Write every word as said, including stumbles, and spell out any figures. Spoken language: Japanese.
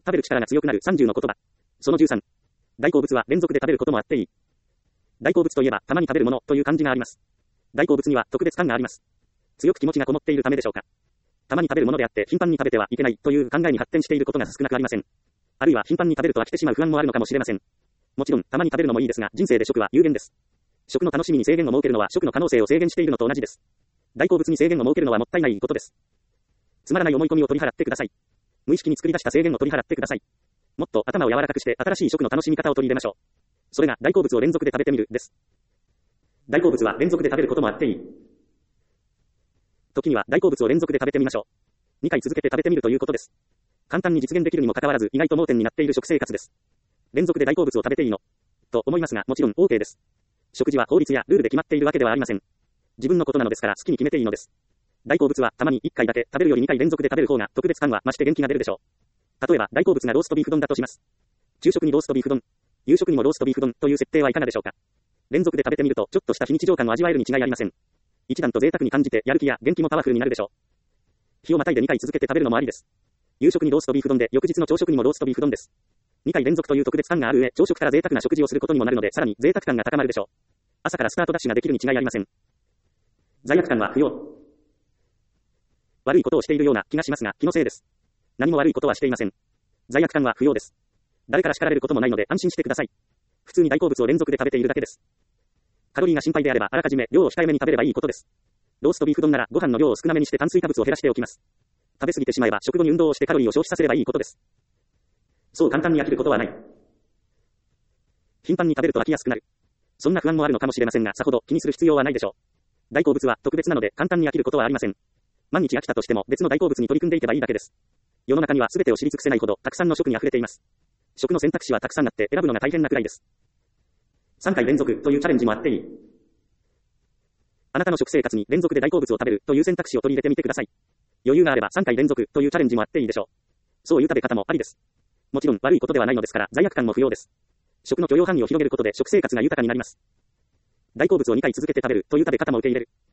食べる力が強くなるさんじゅうの言葉。そのじゅうさん。大好物は連続で食べることもあっていい。大好物といえば、たまに食べるものという感じがあります。大好物には特別感があります。強く気持ちがこもっているためでしょうか。たまに食べるものであって、頻繁に食べてはいけないという考えに発展していることが少なくありません。あるいは頻繁に食べると飽きてしまう不安もあるのかもしれません。もちろん、たまに食べるのもいいですが、人生で食は有限です。食の楽しみに制限を設けるのは食の可能性を制限しているのと同じです。大好物に制限を設けるのはもったいないことです。つまらない思い込みを取り払ってください。無意識に作り出した制限を取り払ってください。もっと頭を柔らかくして新しい食の楽しみ方を取り入れましょう。それが大好物を連続で食べてみるです。大好物は連続で食べることもあっていい。時には大好物を連続で食べてみましょう。にかい続けて食べてみるということです。簡単に実現できるにもかかわらず意外と盲点になっている食生活です。連続で大好物を食べていいのと思いますが、もちろん OK です。食事は法律やルールで決まっているわけではありません。自分のことなのですから好きに決めていいのです。大好物はたまにいっかいだけ食べるよりにかい連続で食べる方が特別感は増して元気が出るでしょう。例えば大好物がローストビーフ丼だとします。昼食にローストビーフ丼、夕食にもローストビーフ丼という設定はいかがでしょうか。連続で食べてみるとちょっとした非日常感を味わえるに違いありません。一段と贅沢に感じてやる気や元気もパワフルになるでしょう。日をまたいでにかい続けて食べるのもありです。夕食にローストビーフ丼で翌日の朝食にもローストビーフ丼です。にかい連続という特別感がある上、朝食から贅沢な食事をすることにもなるので、さらに贅沢感が高まるでしょう。朝からスタートダッシュができるに違いありません。罪悪感は不要。悪いことをしているような気がしますが、気のせいです。何も悪いことはしていません。罪悪感は不要です。誰から叱られることもないので安心してください。普通に大好物を連続で食べているだけです。カロリーが心配であれば、あらかじめ量を控えめに食べればいいことです。ローストビーフ丼ならご飯の量を少なめにして炭水化物を減らしておきます。食べ過ぎてしまえば食後に運動をしてカロリーを消費させればいいことです。そう簡単に飽きることはない。頻繁に食べると飽きやすくなる。そんな不安もあるのかもしれませんが、さほど気にする必要はないでしょう。大好物は特別なので簡単に飽きることはありません。毎日飽きたとしても別の大好物に取り組んでいけばいいだけです。世の中には全てを知り尽くせないほどたくさんの食に溢れています。食の選択肢はたくさんあって選ぶのが大変なくらいです。さんかい連続というチャレンジもあっていい。あなたの食生活に連続で大好物を食べるという選択肢を取り入れてみてください。余裕があればさんかい連続というチャレンジもあっていいでしょう。そういう食べ方もありです。もちろん悪いことではないのですから罪悪感も不要です。食の許容範囲を広げることで食生活が豊かになります。大好物をにかい続けて食べるという食べ方も受け入れる。